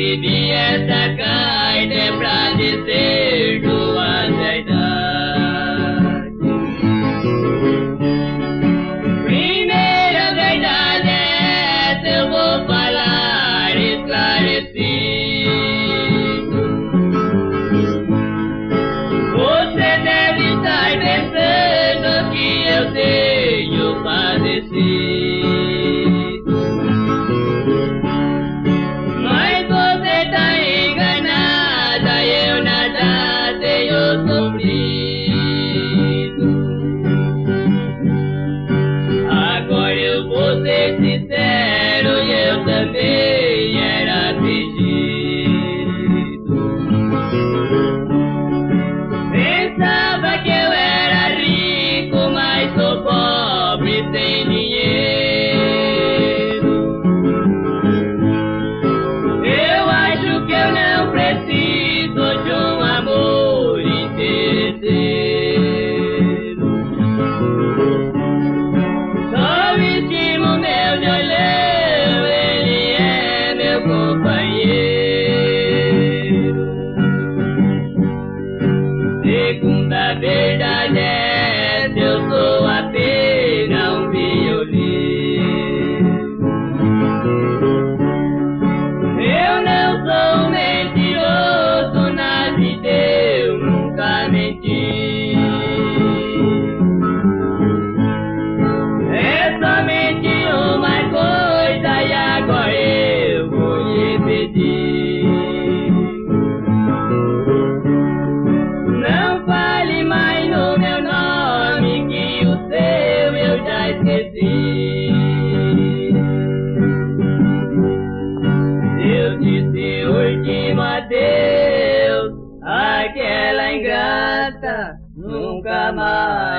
escrevi essa carta é pra dizer tua verdade. Primeira verdade é essa, eu vou falar esclarecido. Você deve estar pensando que eu tenho padecido. Agora eu vou ser sincero, eu também era fingido. Pensava que eu era rico, mas sou pobre sem dinheiro. Eu acho que eu não preciso de um amor interesseiro. Só estimo meu violão, ele é meu companheiro. Segunda verdade é essa, eu sou apenas um violino. Eu não sou mentiroso, na vida eu nunca menti. É somente uma coisa e agora eu vou lhe pedir. Não fale mais no meu nome, que o seu eu já esqueci. Eu disse último adeus, aquela ingrata nunca mais